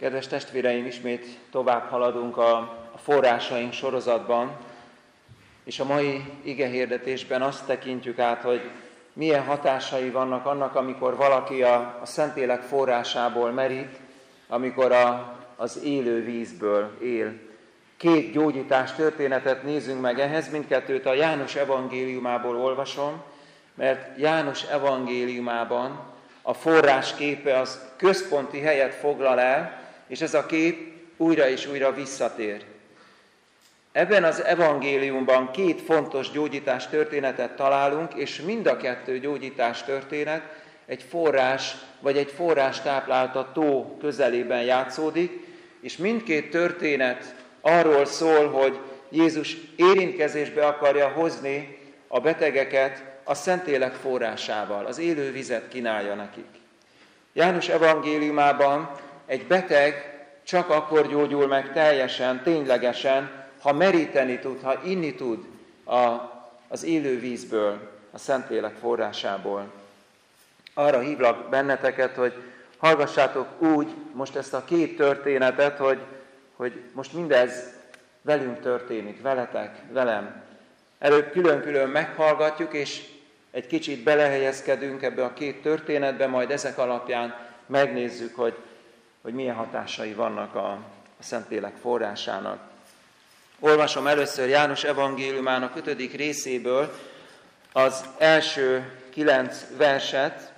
Kedves testvéreim, ismét tovább haladunk a forrásaink sorozatban, és a mai igehirdetésben azt tekintjük át, hogy milyen hatásai vannak annak, amikor valaki a Szentlélek forrásából merít, amikor az élő vízből él. Két gyógyítás történetet nézzünk meg ehhez, mindkettőt a János evangéliumából olvasom, mert János evangéliumában a forrás képe az központi helyet foglal el, és ez a kép újra és újra visszatér. Ebben az evangéliumban két fontos gyógyítás történetet találunk, és mind a kettő gyógyítás történet egy forrás, vagy egy forrás táplálta tó közelében játszódik, és mindkét történet arról szól, hogy Jézus érintkezésbe akarja hozni a betegeket a Szentlélek forrásával, az élő vizet kínálja nekik. János evangéliumában egy beteg csak akkor gyógyul meg teljesen, ténylegesen, ha meríteni tud, ha inni tud az élő vízből, a Szentlélek forrásából. Arra hívlak benneteket, hogy hallgassátok úgy most ezt a két történetet, hogy most mindez velünk történik, veletek, velem. Előbb külön-külön meghallgatjuk, és egy kicsit belehelyezkedünk ebbe a két történetbe, majd ezek alapján megnézzük, hogy milyen hatásai vannak a Szentlélek forrásának. Olvasom először János evangéliumának 5. részéből az első 9 verset.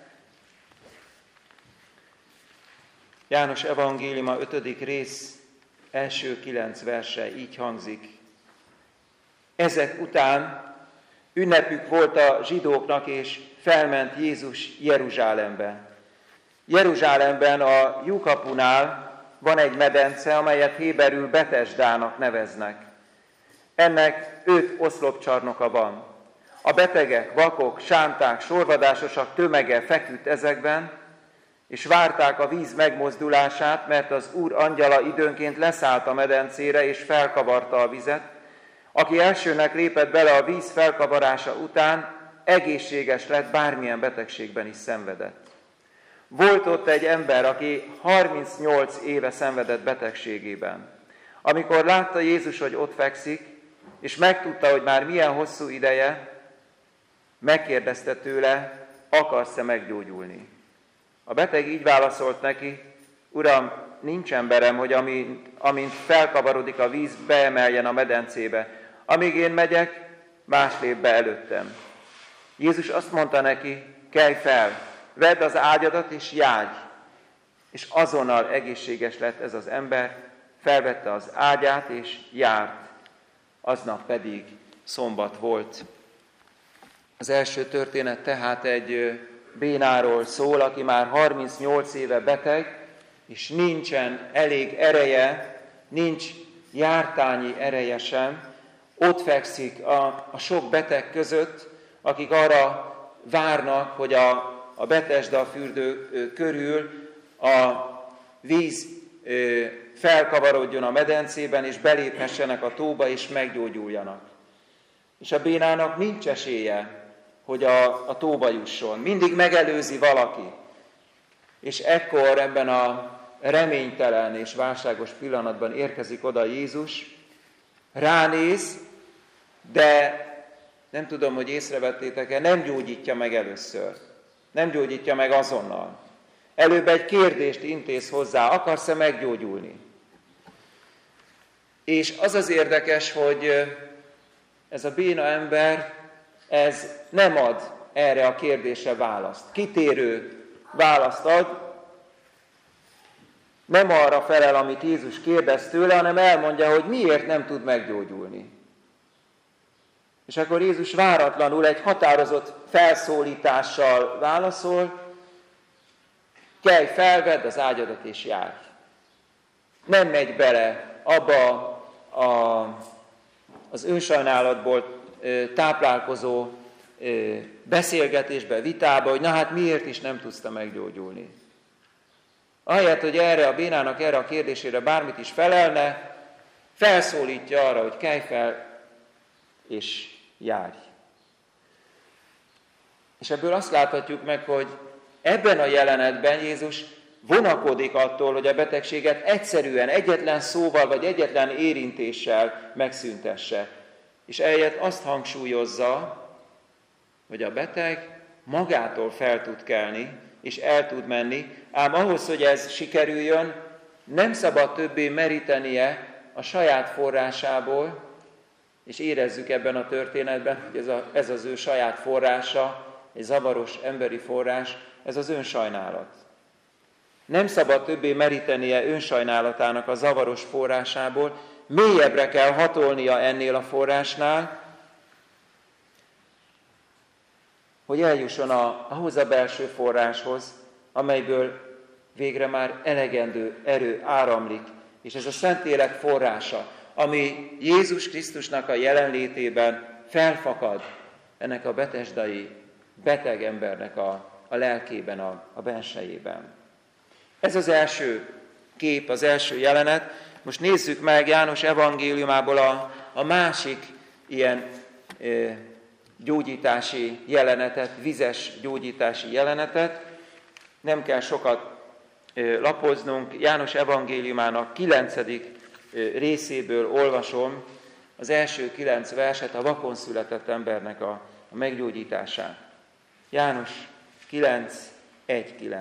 János evangéliuma 5. rész első 9 verse így hangzik. Ezek után ünnepük volt a zsidóknak, és felment Jézus Jeruzsálembe. Jeruzsálemben a lyukapunál van egy medence, amelyet héberül Betesdának neveznek. Ennek 5 oszlopcsarnoka van. A betegek, vakok, sánták, sorvadásosak tömege feküdt ezekben, és várták a víz megmozdulását, mert az Úr angyala időnként leszállt a medencére, és felkavarta a vizet. Aki elsőnek lépett bele a víz felkavarása után, egészséges lett, bármilyen betegségben is szenvedett. Volt ott egy ember, aki 38 éve szenvedett betegségében. Amikor látta Jézus, hogy ott fekszik, és megtudta, hogy már milyen hosszú ideje, megkérdezte tőle, akarsz-e meggyógyulni? A beteg így válaszolt neki, Uram, nincs emberem, hogy amint felkavarodik a víz, beemeljen a medencébe. Amíg én megyek, más lép be előttem. Jézus azt mondta neki, kelj fel, vedd az ágyadat és járj. És azonnal egészséges lett ez az ember, felvette az ágyát és járt. Aznap pedig szombat volt. Az első történet tehát egy bénáról szól, aki már 38 éve beteg, és nincsen elég ereje, nincs jártányi ereje sem. Ott fekszik a sok beteg között, akik arra várnak, hogy a Betesda fürdő körül a víz felkavarodjon a medencében, és beléphessenek a tóba, és meggyógyuljanak. És a bénának nincs esélye, hogy a tóba jusson. Mindig megelőzi valaki. És ekkor ebben a reménytelen és válságos pillanatban érkezik oda Jézus, ránéz, de nem tudom, hogy észrevettétek-e, nem gyógyítja meg először. Nem gyógyítja meg azonnal. Előbb egy kérdést intéz hozzá, akarsz-e meggyógyulni? És az az érdekes, hogy ez a béna ember, ez nem ad erre a kérdésre választ. Kitérő választ ad, nem arra felel, amit Jézus kérdez tőle, hanem elmondja, hogy miért nem tud meggyógyulni. És akkor Jézus váratlanul egy határozott felszólítással válaszol, kelj fel, vedd az ágyadat és járj. Nem megy bele abba az önsajnálatból táplálkozó beszélgetésbe, vitába, hogy na hát miért is nem tudsz te meggyógyulni. Ahelyett, hogy erre a bénának, erre a kérdésére bármit is felelne, felszólítja arra, hogy kelj fel és járj. És ebből azt láthatjuk meg, hogy ebben a jelenetben Jézus vonakodik attól, hogy a betegséget egyszerűen, egyetlen szóval vagy egyetlen érintéssel megszüntesse. És ehelyett azt hangsúlyozza, hogy a beteg magától fel tud kelni, és el tud menni, ám ahhoz, hogy ez sikerüljön, nem szabad többé merítenie a saját forrásából, és érezzük ebben a történetben, hogy ez az ő saját forrása, egy zavaros emberi forrás, ez az önsajnálat. Nem szabad többé merítenie önsajnálatának a zavaros forrásából, mélyebbre kell hatolnia ennél a forrásnál, hogy eljusson ahhoz a belső forráshoz, amelyből végre már elegendő erő áramlik, és ez a Szentlélek forrása, ami Jézus Krisztusnak a jelenlétében felfakad ennek a betesdai, beteg embernek a lelkében, a bensejében. Ez az első kép, az első jelenet. Most nézzük meg János evangéliumából a másik ilyen gyógyítási jelenetet, vizes gyógyítási jelenetet. Nem kell sokat lapoznunk. János evangéliumának 9. részéből olvasom az első 9 verset, a vakon született embernek a meggyógyítását. János 9, 1-9.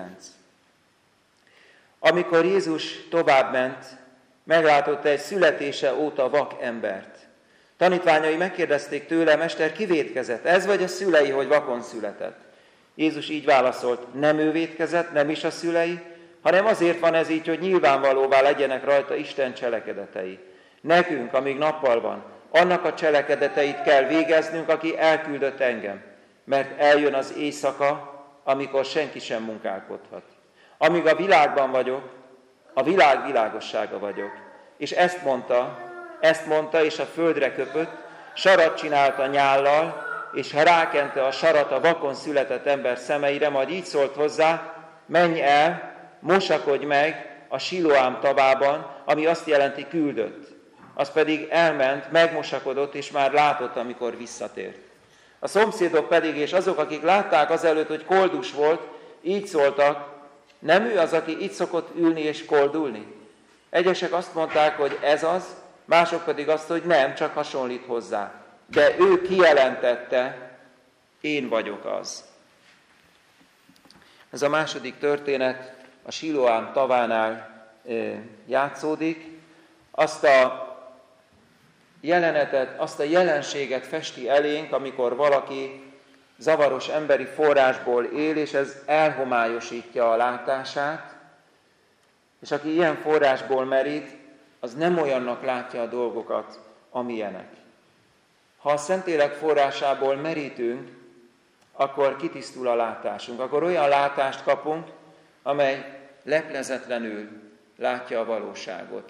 Amikor Jézus továbbment, meglátotta egy születése óta vak embert. Tanítványai megkérdezték tőle: Mester, ki vétkezett? Ez vagy a szülei, hogy vakon született? Jézus így válaszolt: nem ő vétkezett, nem is a szülei, hanem azért van ez így, hogy nyilvánvalóvá legyenek rajta Isten cselekedetei. Nekünk, amíg nappal van, annak a cselekedeteit kell végeznünk, aki elküldött engem, mert eljön az éjszaka, amikor senki sem munkálkodhat. Amíg a világban vagyok, a világ világossága vagyok. És ezt mondta, és a földre köpött, sarat csinálta nyállal, és rákente a sarat a vakon született ember szemeire, majd így szólt hozzá: menj el, mosakodj meg a Siloám tavában, ami azt jelenti küldött. Az pedig elment, megmosakodott, és már látott, amikor visszatért. A szomszédok pedig, és azok, akik látták azelőtt, hogy koldus volt, így szóltak: nem ő az, aki itt szokott ülni és koldulni? Egyesek azt mondták, hogy ez az, mások pedig azt, hogy nem, csak hasonlít hozzá. De ő kijelentette: én vagyok az. Ez a második történet a Siloám tavánál játszódik. Azt a jelenetet, azt a jelenséget festi elénk, amikor valaki zavaros emberi forrásból él, és ez elhomályosítja a látását, és aki ilyen forrásból merít, az nem olyannak látja a dolgokat, amilyenek. Ha a Szentlélek forrásából merítünk, akkor kitisztul a látásunk, akkor olyan látást kapunk, amely leplezetlenül látja a valóságot.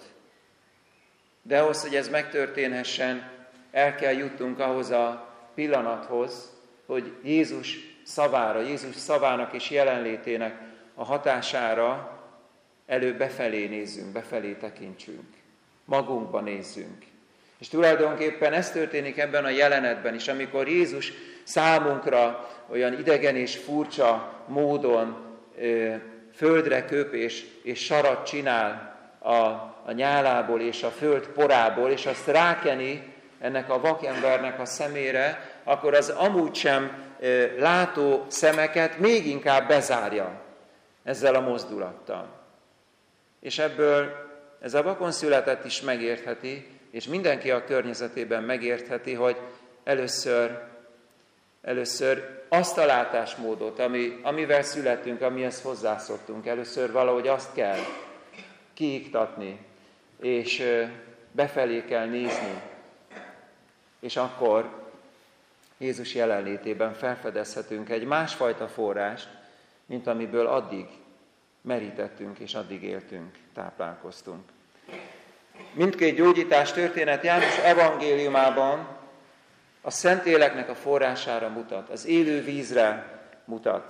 De ahhoz, hogy ez megtörténhessen, el kell jutnunk ahhoz a pillanathoz, hogy Jézus szavára, Jézus szavának és jelenlétének a hatására előbb befelé nézzünk, befelé tekintsünk, magunkba nézzünk. És tulajdonképpen ez történik ebben a jelenetben is, amikor Jézus számunkra olyan idegen és furcsa módon földre köp és sarat csinál a nyálából és a föld porából, és azt rákeni ennek a vakembernek a szemére, akkor az amúgy sem látó szemeket még inkább bezárja ezzel a mozdulattal. És ebből ez a vakon született is megértheti, és mindenki a környezetében megértheti, hogy először azt a látásmódot, amivel születünk, amihez hozzászoktunk, először valahogy azt kell kiiktatni, és befelé kell nézni, és akkor Jézus jelenlétében felfedezhetünk egy másfajta forrást, mint amiből addig merítettünk, és addig éltünk, táplálkoztunk. Mindkét gyógyítás történet János evangéliumában a Szentléleknek a forrására mutat, az élő vízre mutat.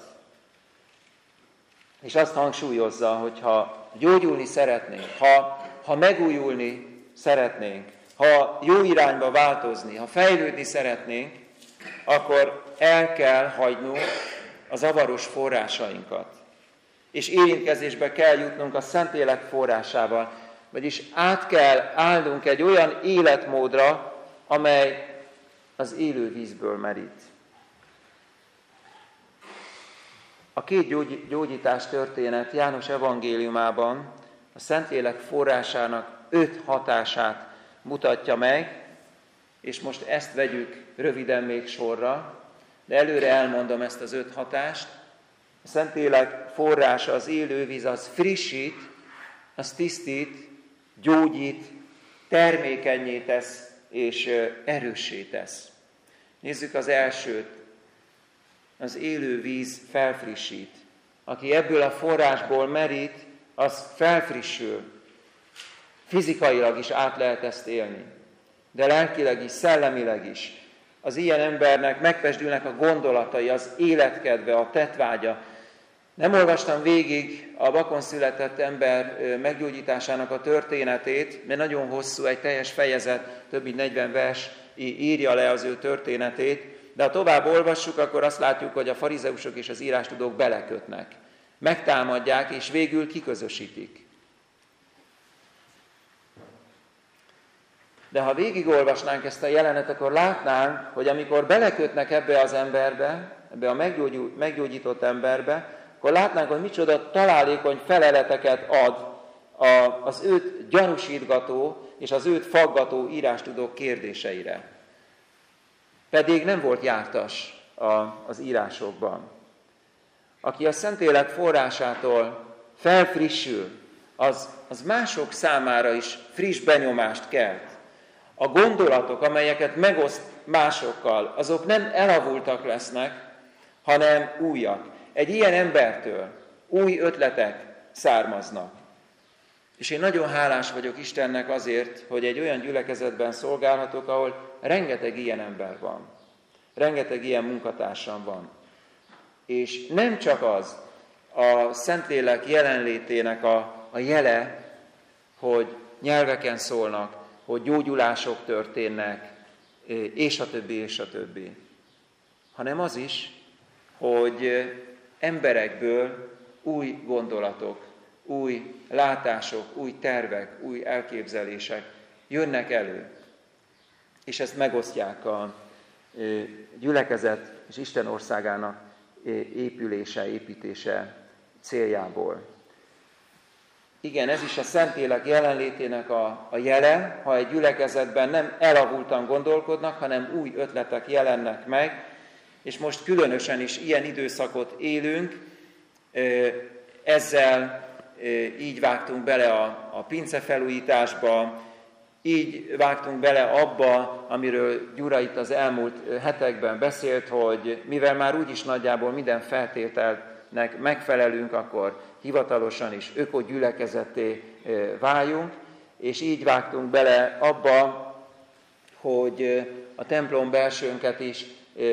És azt hangsúlyozza, hogy ha gyógyulni szeretnénk, ha megújulni szeretnénk, ha jó irányba változni, ha fejlődni szeretnénk, akkor el kell hagynunk a zavaros forrásainkat. és érintkezésbe kell jutnunk a Szentlélek forrásával. Vagyis át kell állnunk egy olyan életmódra, amely az élő vízből merít. A két gyógyítás történet János evangéliumában a Szentlélek forrásának 5 hatását mutatja meg, és most ezt vegyük röviden még sorra, de előre elmondom ezt az 5 hatást. A Szentlélek forrása, az élő víz, az frissít, az tisztít, gyógyít, termékennyé tesz és erőssé tesz. Nézzük az elsőt. Az élő víz felfrissít. Aki ebből a forrásból merít, az felfrissül. Fizikailag is át lehet ezt élni, de lelkileg is, szellemileg is. Az ilyen embernek megpesdülnek a gondolatai, az életkedve, a tettvágya. Nem olvastam végig a vakon született ember meggyógyításának a történetét, mert nagyon hosszú, egy teljes fejezet, több mint 40 vers írja le az ő történetét, de ha tovább olvassuk, akkor azt látjuk, hogy a farizeusok és az írástudók belekötnek. Megtámadják, és végül kiközösítik. De ha végigolvasnánk ezt a jelenetet, akkor látnánk, hogy amikor belekötnek ebbe az emberbe, ebbe a meggyógyított emberbe, akkor látnánk, hogy micsoda találékony feleleteket ad az őt gyanúsítgató és az őt faggató írástudók kérdéseire. Pedig nem volt jártas az írásokban. Aki a Szentlélek forrásától felfrissül, az mások számára is friss benyomást kelt. A gondolatok, amelyeket megoszt másokkal, azok nem elavultak lesznek, hanem újak. Egy ilyen embertől új ötletek származnak. És én nagyon hálás vagyok Istennek azért, hogy egy olyan gyülekezetben szolgálhatok, ahol rengeteg ilyen ember van. Rengeteg ilyen munkatársam van. És nem csak az a Szentlélek jelenlétének a jele, hogy nyelveken szólnak, hogy gyógyulások történnek, és a többi, és a többi. Hanem az is, hogy emberekből új gondolatok, új látások, új tervek, új elképzelések jönnek elő. És ezt megosztják a gyülekezet és Isten országának építése céljából. Igen, ez is a Szentlélek jelenlétének a jele, ha egy gyülekezetben nem elavultan gondolkodnak, hanem új ötletek jelennek meg, és most különösen is ilyen időszakot élünk, ezzel így vágtunk bele a pincefelújításba, így vágtunk bele abba, amiről Gyura itt az elmúlt hetekben beszélt, hogy mivel már úgyis nagyjából minden feltételnek megfelelünk, akkor hivatalosan is ökogyülekezetté váljunk, és így vágtunk bele abba, hogy a templom belsőnket is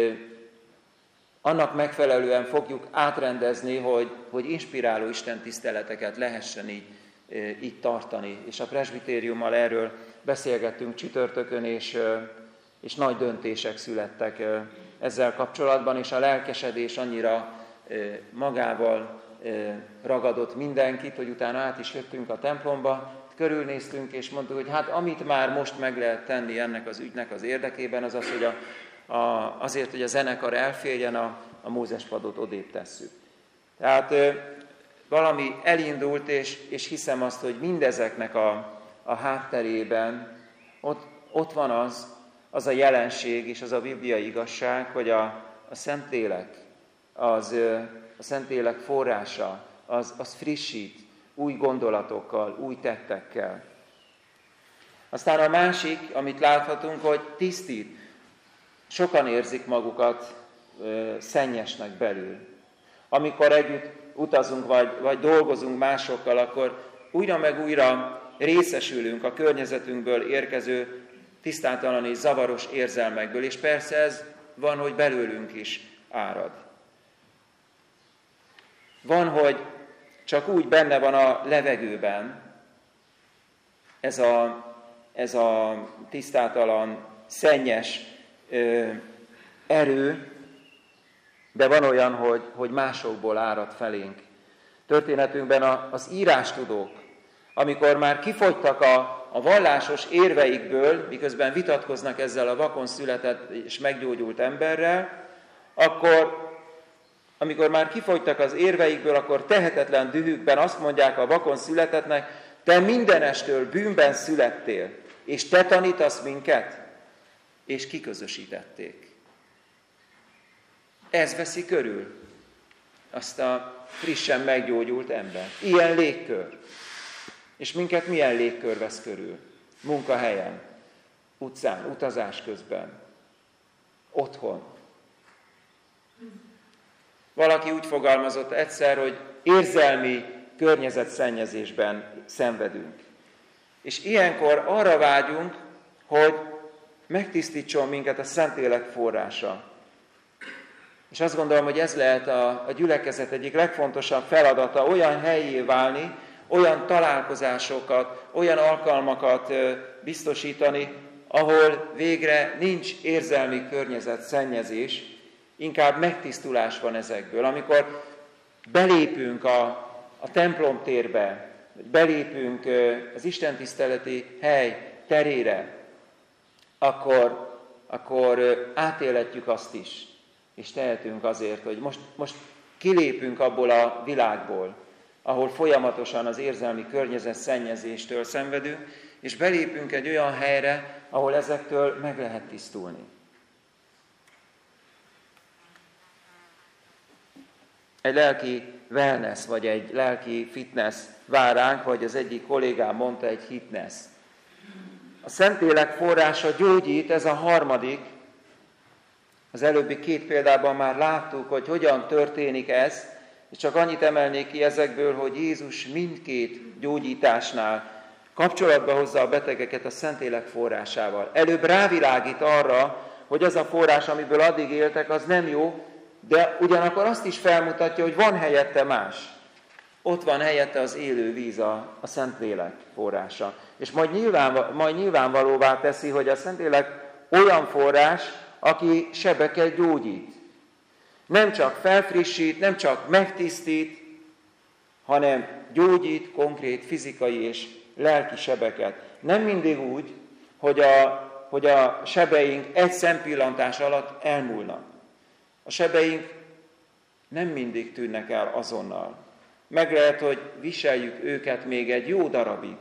annak megfelelően fogjuk átrendezni, hogy inspiráló istentiszteleteket lehessen így tartani. És a presbitériummal erről beszélgettünk csütörtökön, és nagy döntések születtek ezzel kapcsolatban, és a lelkesedés annyira magával ragadott mindenkit, hogy utána át is jöttünk a templomba, körülnéztünk, és mondtuk, hogy hát amit már most meg lehet tenni ennek az ügynek az érdekében, az az, hogy azért, hogy a zenekar elférjen, a Mózespadot odébb tesszük. Tehát valami elindult, és hiszem azt, hogy mindezeknek a hátterében ott van az a jelenség és az a bibliai igazság, hogy a Szentlélek, a Szentlélek forrása, az frissít új gondolatokkal, új tettekkel. Aztán a másik, amit láthatunk, hogy tisztít. Sokan érzik magukat szennyesnek belül. Amikor együtt utazunk, vagy dolgozunk másokkal, akkor újra meg újra részesülünk a környezetünkből érkező tisztátalan és zavaros érzelmekből, és persze ez van, hogy belőlünk is árad. Van, hogy csak úgy benne van a levegőben ez a tisztátalan, szennyes erő, de van olyan, hogy másokból árad felénk. történetünkben az írástudók, amikor már kifogytak a vallásos érveikből, miközben vitatkoznak ezzel a vakon született és meggyógyult emberrel, akkor, amikor már kifogytak az érveikből, akkor tehetetlen dühükben azt mondják a vakon születettnek, te mindenestől bűnben születtél, és te tanítasz minket, és kiközösítették. Ez veszi körül azt a frissen meggyógyult ember. Ilyen légkör. És minket milyen légkör vesz körül? Munkahelyen, utcán, utazás közben, otthon. Valaki úgy fogalmazott egyszer, hogy érzelmi környezetszennyezésben szenvedünk. És ilyenkor arra vágyunk, hogy megtisztítson minket a Szentlélek forrása. És azt gondolom, hogy ez lehet a gyülekezet egyik legfontosabb feladata, olyan helyé válni, olyan találkozásokat, olyan alkalmakat biztosítani, ahol végre nincs érzelmi környezetszennyezés, inkább megtisztulás van ezekből. Amikor belépünk a templomtérbe, belépünk az istentiszteleti hely terére, akkor átéletjük azt is, és tehetünk azért, hogy most kilépünk abból a világból, ahol folyamatosan az érzelmi környezet szennyezéstől szenvedünk, és belépünk egy olyan helyre, ahol ezektől meg lehet tisztulni. Egy lelki wellness, vagy egy lelki fitness vár ránk, vagy az egyik kollégám mondta, egy hitness. A Szentlélek forrása gyógyít, ez a harmadik. Az előbbi két példában már láttuk, hogy hogyan történik ez, és csak annyit emelnék ki ezekből, hogy Jézus mindkét gyógyításnál kapcsolatba hozza a betegeket a Szentlélek forrásával. Előbb rávilágít arra, hogy az a forrás, amiből addig éltek, az nem jó, de ugyanakkor azt is felmutatja, hogy van helyette más. Ott van helyette az élő víz, a Szentlélek forrása. És majd nyilvánvalóvá teszi, hogy a Szentlélek olyan forrás, aki sebeket gyógyít. Nem csak felfrissít, nem csak megtisztít, hanem gyógyít konkrét fizikai és lelki sebeket. Nem mindig úgy, hogy a sebeink egy szempillantás alatt elmúlnak. A sebeink nem mindig tűnnek el azonnal. Meg lehet, hogy viseljük őket még egy jó darabig.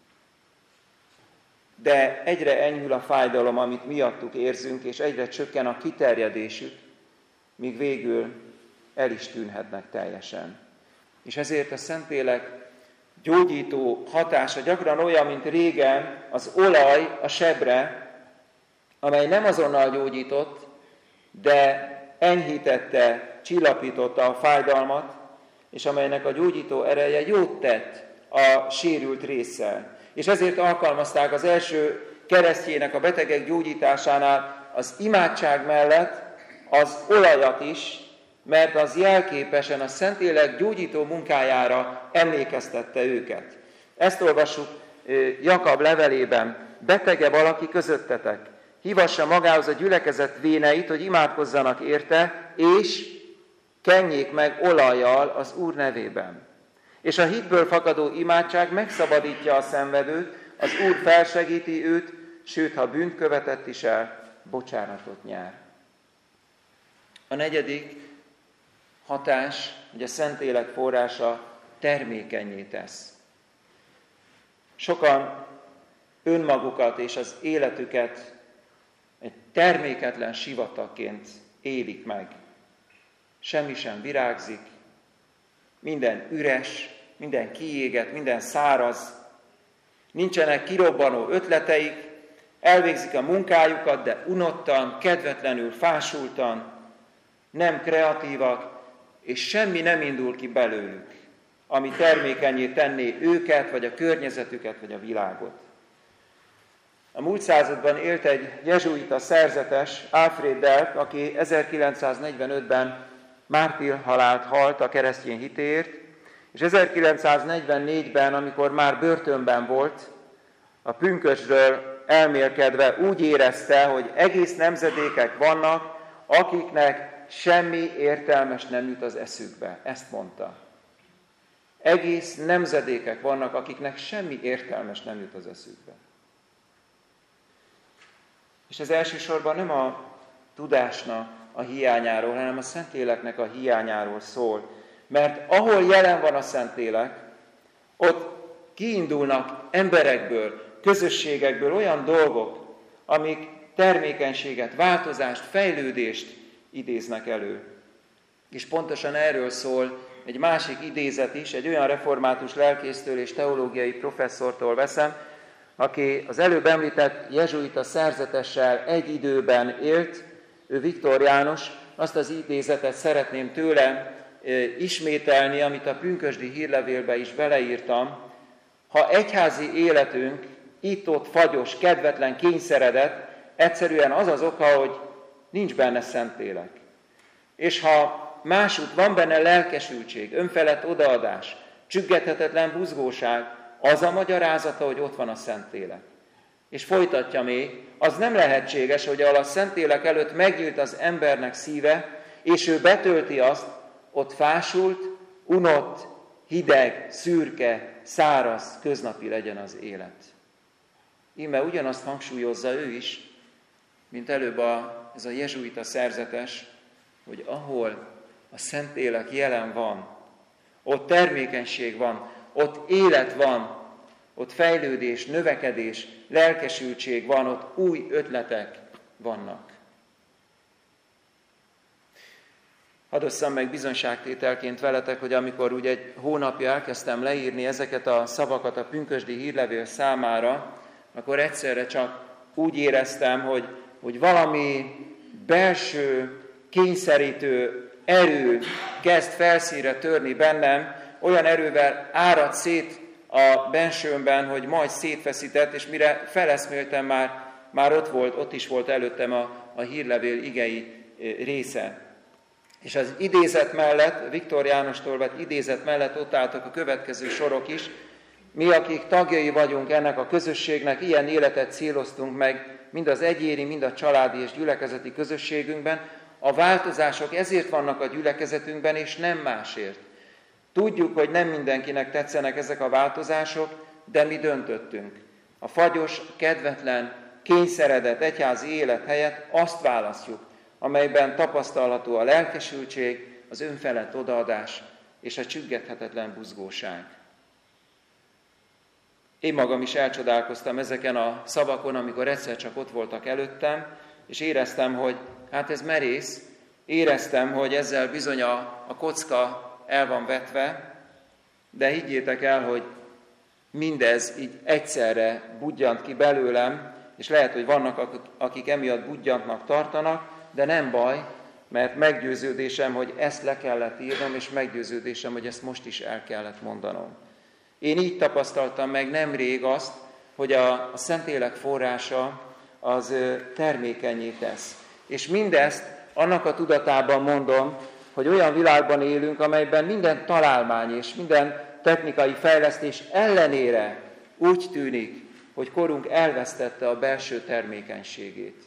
De egyre enyhül a fájdalom, amit miattuk érzünk, és egyre csökken a kiterjedésük, míg végül el is tűnhetnek teljesen. És ezért a Szentlélek gyógyító hatása gyakran olyan, mint régen az olaj a sebre, amely nem azonnal gyógyított, de enyhítette, csillapította a fájdalmat, és amelynek a gyógyító ereje jót tett a sérült résszel. És ezért alkalmazták az első keresztjének a betegek gyógyításánál az imádság mellett az olajat is, mert az jelképesen a Szentlélek gyógyító munkájára emlékeztette őket. Ezt olvassuk Jakab levelében. Betege valaki közöttetek, hívassa magához a gyülekezet véneit, hogy imádkozzanak érte, és kenjék meg olajjal az Úr nevében. És a hitből fakadó imádság megszabadítja a szenvedőt, az Úr felsegíti őt, sőt, ha bűnt követett is el, bocsánatot nyer. A negyedik hatás, hogy a Szentlélek forrása termékennyé tesz. Sokan önmagukat és az életüket egy terméketlen sivatagként élik meg. Semmi sem virágzik, minden üres, minden kiégett, minden száraz, nincsenek kirobbanó ötleteik, elvégzik a munkájukat, de unottan, kedvetlenül, fásultan, nem kreatívak, és semmi nem indul ki belőlük, ami termékenyé tenné őket, vagy a környezetüket, vagy a világot. A múlt században élt egy jezsuita szerzetes, Alfred Delp, aki 1945-ben mártírhalált halt a keresztény hitéért, és 1944-ben, amikor már börtönben volt, a pünkösdről elmélkedve úgy érezte, hogy egész nemzedékek vannak, akiknek semmi értelmes nem jut az eszükbe. Ezt mondta. Egész nemzedékek vannak, akiknek semmi értelmes nem jut az eszükbe. És ez elsősorban nem a tudásnak a hiányáról, hanem a Szentléleknek a hiányáról szól. Mert ahol jelen van a Szentlélek, ott kiindulnak emberekből, közösségekből olyan dolgok, amik termékenységet, változást, fejlődést idéznek elő. És pontosan erről szól egy másik idézet is, egy olyan református lelkésztől és teológiai professzortól veszem, aki az előbb említett jezsuita szerzetessel egy időben élt, ő Viktor János. Azt az idézetet szeretném tőle ismételni, amit a pünkösdi hírlevélbe is beleírtam. Ha egyházi életünk itt-ott fagyos, kedvetlen, kényszeredett, egyszerűen az az oka, hogy nincs benne Szentlélek. És ha másút van benne lelkesültség, önfelett odaadás, csüggedhetetlen buzgóság, az a magyarázata, hogy ott van a Szentlélek. És folytatja még, az nem lehetséges, hogy a Szentlélek előtt megnyílt az embernek szíve, és ő betölti azt, ott fásult, unott, hideg, szürke, száraz, köznapi legyen az élet. Íme ugyanazt hangsúlyozza ő is, mint előbb ez a jezsuita szerzetes, hogy ahol a Szentlélek jelen van, ott termékenység van, ott élet van, ott fejlődés, növekedés, lelkesültség van, ott új ötletek vannak. Hadd osszam meg bizonyságtételként veletek, hogy amikor úgy egy hónapja elkezdtem leírni ezeket a szavakat a pünkösdi hírlevél számára, akkor egyszerre csak úgy éreztem, hogy valami belső, kényszerítő erő kezd felszínre törni bennem, olyan erővel árad szét a bensőmben, hogy majd szétfeszített, és mire feleszméltem, már ott is volt előttem a hírlevél igei része. És az idézet mellett, Viktor Jánostól vett idézet mellett ott álltak a következő sorok is. Mi, akik tagjai vagyunk ennek a közösségnek, ilyen életet céloztunk meg, mind az egyéni, mind a családi és gyülekezeti közösségünkben. A változások ezért vannak a gyülekezetünkben, és nem másért. Tudjuk, hogy nem mindenkinek tetszenek ezek a változások, de mi döntöttünk. A fagyos, kedvetlen, kényszeredett egyházi élet helyett azt választjuk, amelyben tapasztalható a lelkesültség, az önfelett odaadás és a csüggedhetetlen buzgóság. Én magam is elcsodálkoztam ezeken a szavakon, amikor egyszer csak ott voltak előttem, és éreztem, hogy hát ez merész, éreztem, hogy ezzel bizony a kocka el van vetve, de higgyétek el, hogy mindez így egyszerre budjant ki belőlem, és lehet, hogy vannak, akik emiatt budjantnak tartanak, de nem baj, mert meggyőződésem, hogy ezt le kellett írnom, és meggyőződésem, hogy ezt most is el kellett mondanom. Én így tapasztaltam meg nemrég azt, hogy a Szentlélek forrása az termékennyé tesz. És mindezt annak a tudatában mondom, hogy olyan világban élünk, amelyben minden találmány és minden technikai fejlesztés ellenére úgy tűnik, hogy korunk elvesztette a belső termékenységét.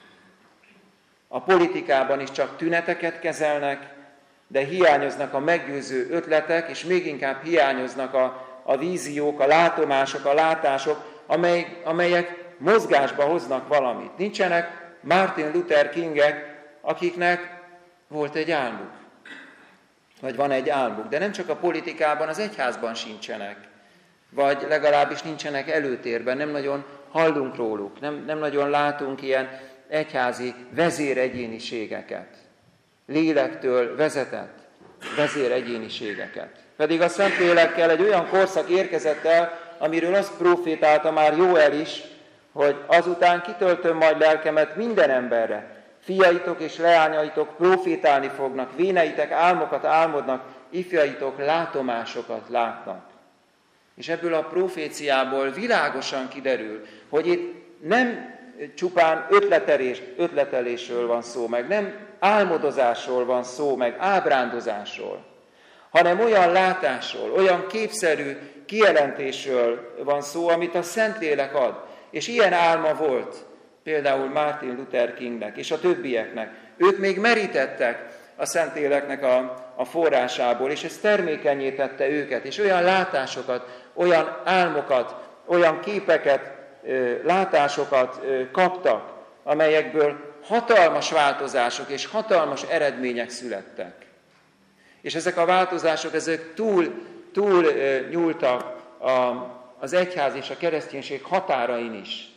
A politikában is csak tüneteket kezelnek, de hiányoznak a meggyőző ötletek, és még inkább hiányoznak a víziók, a látomások, a látások, amelyek mozgásba hoznak valamit. Nincsenek Martin Luther Kingek, akiknek volt egy álmuk, vagy van egy álmuk, de nem csak a politikában, az egyházban sincsenek, vagy legalábbis nincsenek előtérben, nem nagyon hallunk róluk, nem nagyon látunk ilyen egyházi vezéregyéniségeket, lélektől vezetett vezéregyéniségeket. Pedig a Szentlélekkel egy olyan korszak érkezett el, amiről azt profétálta már Jóel is, hogy azután kitöltöm majd lelkemet minden emberre. Fiaitok és leányaitok profétálni fognak, véneitek álmokat álmodnak, ifjaitok látomásokat látnak. És ebből a proféciából világosan kiderül, hogy itt nem csupán ötletelésről van szó, meg nem álmodozásról van szó, meg ábrándozásról, hanem olyan látásról, olyan képszerű kijelentésről van szó, amit a Szentlélek ad. És ilyen álma volt például Martin Luther Kingnek és a többieknek. Ők még merítettek a Szentléleknek a forrásából, és ez termékenyé tette őket, és olyan látásokat, olyan álmokat, olyan képeket, látásokat kaptak, amelyekből hatalmas változások és hatalmas eredmények születtek. És ezek a változások, ezek túl nyúltak az egyház és a kereszténység határain is.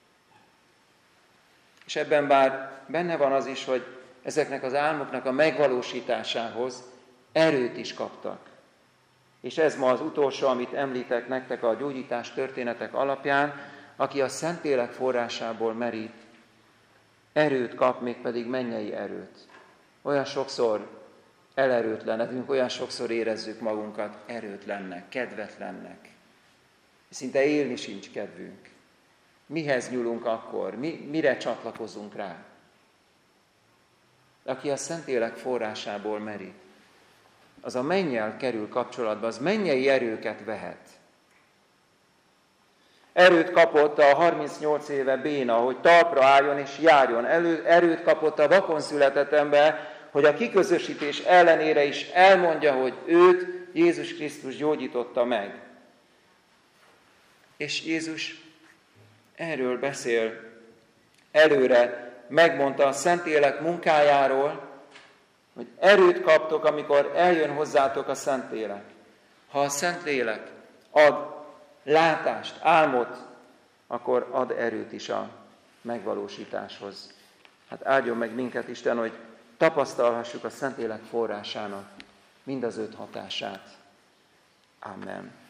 És ebben bár benne van az is, hogy ezeknek az álmoknak a megvalósításához erőt is kaptak. És ez ma az utolsó, amit említek nektek a gyógyítás történetek alapján, aki a Szentlélek forrásából merít, erőt kap, mégpedig mennyei erőt. Olyan sokszor elerőtlenedünk, olyan sokszor érezzük magunkat erőtlennek, kedvetlennek. Szinte élni sincs kedvünk. Mihez nyúlunk akkor? Mire csatlakozunk rá? Aki a Szentlélek forrásából merít, az a mennyel kerül kapcsolatba, az mennyei erőket vehet. Erőt kapott a 38 éve béna, hogy talpra álljon és járjon. Erőt kapott a vakon született ember, hogy a kiközösítés ellenére is elmondja, hogy őt Jézus Krisztus gyógyította meg. És Jézus erről beszél előre, megmondta a Szentlélek munkájáról, hogy erőt kaptok, amikor eljön hozzátok a Szentlélek. Ha a Szentlélek ad látást, álmot, akkor ad erőt is a megvalósításhoz. Hát áldjon meg minket Isten, hogy tapasztalhassuk a Szentlélek forrásának mind az 5 hatását. Amen.